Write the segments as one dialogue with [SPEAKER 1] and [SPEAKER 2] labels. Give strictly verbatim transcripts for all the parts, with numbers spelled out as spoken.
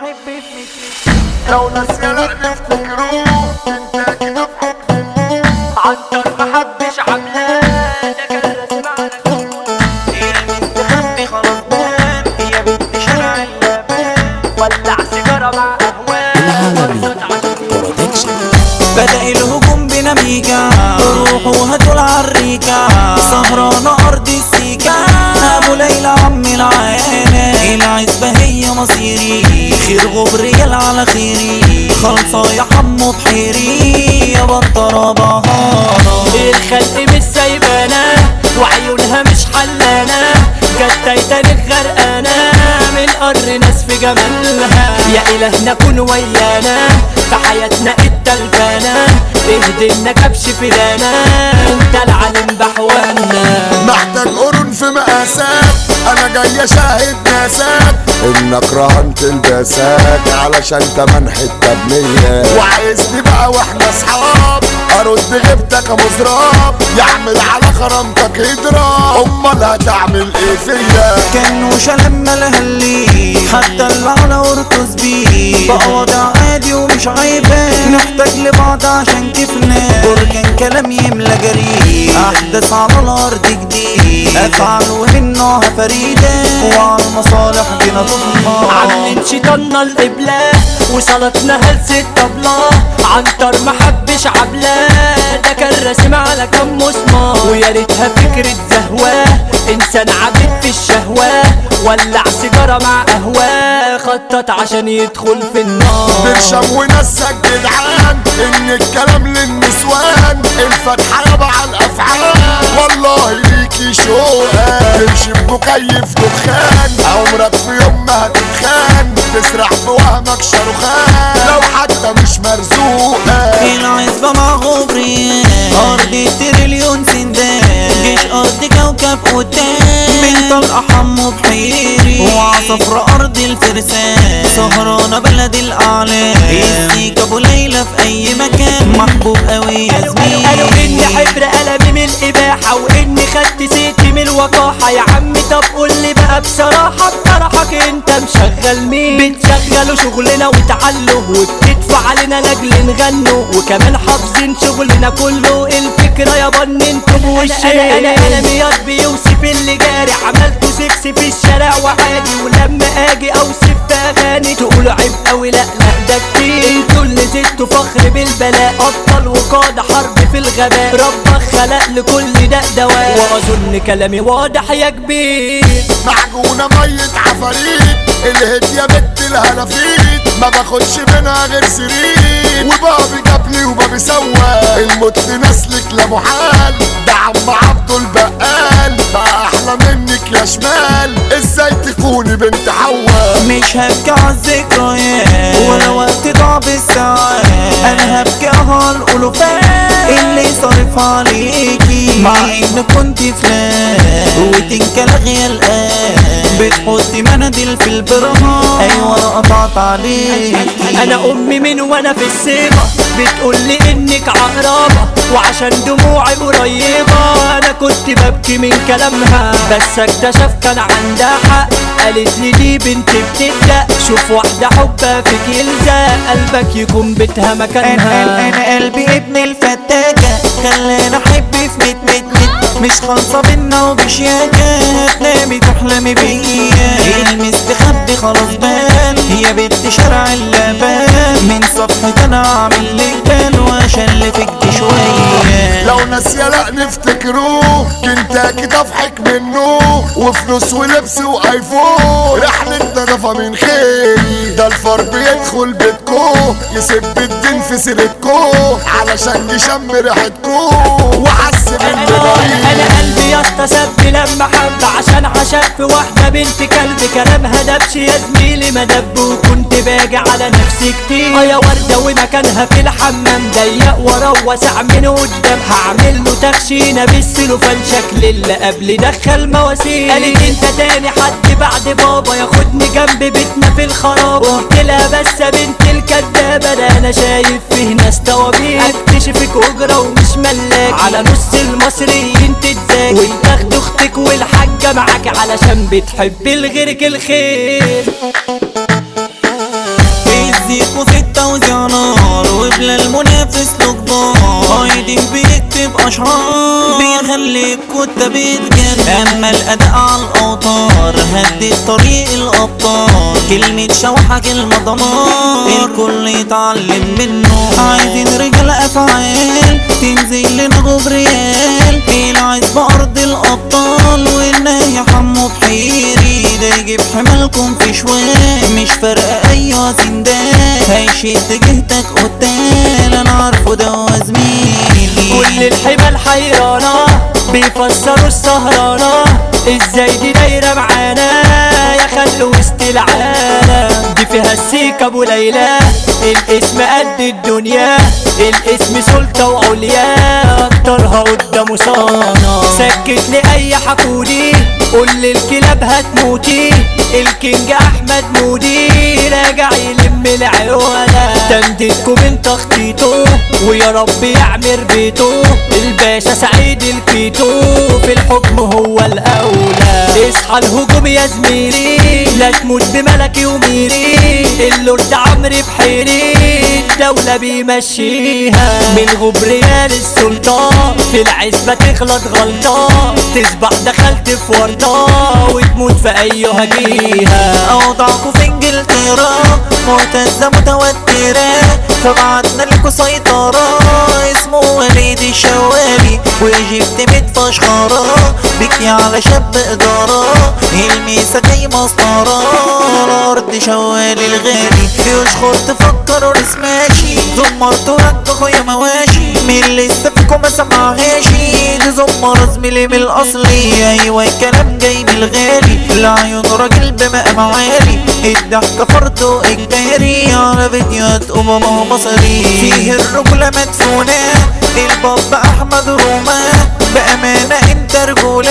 [SPEAKER 1] حبي في لو ناس يلا نفتكروه انت كده بحبه عنتر محبش عملاه ده كان راسم على كله هي المستخبي خلاص بان هي بنت شارع اللبان ولع سيجارة مع قهوة
[SPEAKER 2] بدأ الهجوم بنميجة روحوا هاتوا العريكة سهرانة أرض السيكة أبو ليلى عم العيانة العزبة هي مصيري خير غبريال على خيري خلصة يا حمو بحيري يا بطرة بهارة
[SPEAKER 1] الخلق مش سايبانا وعيونها مش حلانة جت تايتانيك غرقانة من قر ناس في جمالها يا إلهنا كن ويانا في حياتنا التلفانة اهدلنا كبش فلانا انت العالم بحوانا
[SPEAKER 3] محتاج قرن في مقاسات انا جاي اشاهد ناسات انك رهنت الباسات علشان تمن حته بنيه وعايزني بقى واحنا اصحاب ارد غيبتك يا مزراب يعمل على خرمتك هجرة امال هتعمل ايه فيا
[SPEAKER 2] كانوش لما لهلي حتى اللي على ارقص بيه بقى وضع عادي ومش عيبان نحتاج لبعض عشان كيفنا بركان كلام يملى جريء احدث على الارض جديد افعال ومنها فريدة وعلى المصالح بنا تضمن
[SPEAKER 1] عاملين شيطاننا القبلة وصلتنا هلسة طبلة عنتر محبش عبلة ده كان راسم على كم مسمار ويا ريتها فكرة زهواه انسان عبيد في الشهوة ولع سيجارة مع قهوة خطط عشان يدخل في النار
[SPEAKER 3] برشم ونسك جدعان ان الكلام للنسوان الفتحة يابا على الافعال والله ليكي شوقة تمشي بمكيف دخان عمرك في يوم ما هتتخان تسرح في وهمك شاروخان لو حتى مش مرزوقة
[SPEAKER 2] العزبة مع غبريال أرض تريليون سندان جيش أرض كوكب قدام من طلقة حمو بحيري وعصفر أرض الفرسان سهرانة بلد الأعلام السيك أبو ليلى في أي مكان محبوب أوي يا زميلي
[SPEAKER 1] قالوا إني حبر قلمي من الإباحة وإني خدت سيتي من الوقاحة يا عم طب قولي بقى بصراحة بطرحك أنت مشغل مين بتشغلوا شغلنا وتعلوا وبتدفع علينا لاجل نغنوا وكمان حافظين شغلنا كله الفكرة يابا ان انتوا بوشين انا انا انا مياد بيوصف اللي جاري عملته سكس في الشارع وعادي ولما اجي اوصف في اغاني تقولوا عيب اوي لا لا ده كتير انتوا اللي زدتوا فخر بالبلاء ابطال وقادة حرب في الغباء ربك خلق لكل ده دواء واظن كلامي واضح يا كبير
[SPEAKER 3] معجونة ميت عفاريت الهد يا بنت الهلافيت ما باخدش منها غير سرير وبابي جابلي وبابي سوا الموت نسلك لا محال ده عم عبده البقال بقى احلى منك يا شمال ازاي تكوني بنت حوا
[SPEAKER 2] مش هبكي عالذكريات ولا وقت ضاع بالساعات انا هبكي على الالوفات اللي صارف عليكي مع ان كنت فلان وتنكل غيالقان بتحطي مناديل في البرهان ايوه انا قطعت عليكي
[SPEAKER 1] انا امي من وانا في السيبة بتقولي انك عقربة وعشان دموعي قريبة انا كنت ببكي من كلامها بس اكتشف كان عندها حق قالت لي دي بنت بتبدأ شوف واحدة حبها فيك يلزق قلبك يكون بيتها مكانها
[SPEAKER 2] انا انا قلبي ابن الفتاكة خلاني احبي في ميت ميت ميت مش خالصة بينا وبشياكة هتنامي تحلمي بيا المستخبي خلاص بان هي بنت شارع اللبان من صفحة انا عامل لك بان واشلفك شوية
[SPEAKER 3] لو ناسية لا نفتكروه كنتاكي تضحك منه وفلوس ولبس وايفون رحلة نظافة من خيري ده الفار بيدخل بيتكو يسب الدين في سيرتكو علشان يشم ريحتكو وحس بالمضايق
[SPEAKER 1] انا قلبي يستصب لما حب عشان عشق في واحدة بنت كلب كلامها دبش يا زميلي ما دب وكنت باجي على نفسي كتير اه يا وردة ومكانها في الحمام ضيق ورا واسع من قدام هعمل له تخشينة بالسلوفان شكل اللي قبل دخل مواسير قالت انت تاني حد بعد بابا ياخدني جنب بيتنا في الخراب قلت لها بس يا بنت الكدابة ده انا شايف فيه ناس توابير اكتشفك اجرة ومش ملاك على نص المصريين تتزاك وتاخد اختك والحاجة معاك علشان بتحب لغيرك الخير
[SPEAKER 2] بأشعار بيخليك كنت بتجري. اما الاداء على الاوتار هدي طريق الابطال، كلمة شوحة كلمة ضمان الكل يتعلم منه. عايزين رجال افعال تنزل لنا غبريال، العز بأرض الابطال والنهي حمو بحيري، ده يجيب حمالكم في شوال مش فارقة ايوه زندان، هيشد جهتك قتال انا عارفه ده زميلي.
[SPEAKER 1] كل الحمال حيرانة بيفسروا السهرانة، ازاي دي دايرة معانا يا خل وسط العالم، دي فيها السيكة ابو ليلى الاسم قد الدنيا، الاسم سلطة وعليا اكترها قدامه صانة. سكتني اي حقودي قول للكلاب هتموتي، الكينج احمد مودي راجع يلم العيونة، تمديدكم من تخطيطه ويا رب يعمر بيته، الباشا سعيد الكيتو في الحكم هو الاولى. اصحى الهجوم يا زميلي لا تموت بملكي وميري، اللورد عمرو بحيري الدولة بيمشيها، من غبريال السلطان في العزبة تغلط غلطة، تصبح دخلت في ورطة وتموت في ايها جيها.
[SPEAKER 2] اوضاعكوا في انجلترا معتزة متوترة، فبعتنا لكوا سيطرة اسمه وليد الشوالي، وجبت متفشخرة بكي على شاب إدارة، الميسة جاي مسطرة الأرض شوالي الغالي، يشخر تفكروا رسماشي زمرتوا رد اخويا مواشي، من اللي فيكم ما سمعهاشي دي زمر زميلي من الأصلي، أيوة الكلام جاي من الغالي، العيون راجل بمقام عالي، الضحكة فرض وإجباري على فيديوهات أمم مصري، فيه الرجولة مدفونة الباب أحمد روما، بأمانة انت رجولة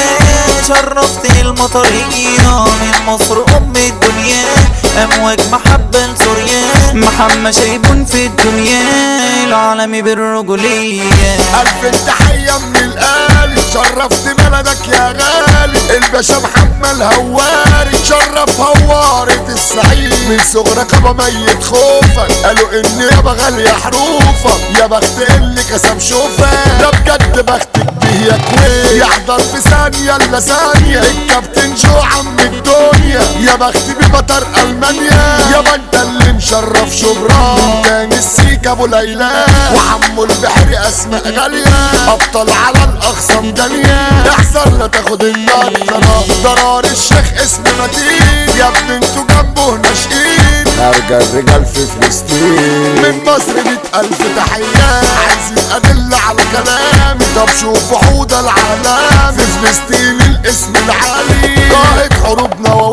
[SPEAKER 2] شرفت المطرية من مصر أم الدنيا، أمواج محبة لسوريا، محمد شايبون في الدنيا العالمي بالرجولية.
[SPEAKER 3] ألف تحية من القالي شرفت بلدك يا غالي، الباشا محمد هواري شرف هوارة الصعيد، من صغرك ابا ميت خوفك قالوا ان يابا غالية حروفك، يا بخت اللي كسب شوفك ده بجد بختك به يا كويت، يحضر في ثانية الا ثانية الكابتن جو عم الدنيا، يا بخت ببطر المانيا يابا انت اللي مشرف شبرا، تاني السيك ابو ليلى وحمو البحري اسماء غالية، ابطال على الاخصام دنيا، احسن لا تاخد النار ضرار الشيخ اسم متين، يا ابن انتوا جنبه ناشئين، ارجع الرجال في فلسطين، من مصر مية الف تحية، عايزين ادلة على كلامي، طب شوفوا حوض العالم في فلسطين الاسم العالي، قائد حروب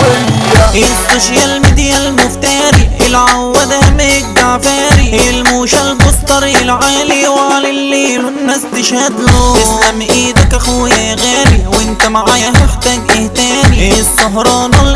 [SPEAKER 3] نووية،
[SPEAKER 2] السوشيال ميديا المفتري العودة الجعفري، الموشى البوستري العالي وعلى الليل والناس تشهد له، تسلم ايدك اخويا غالي وانت معايا هحتاج ايه تاني، السهرانة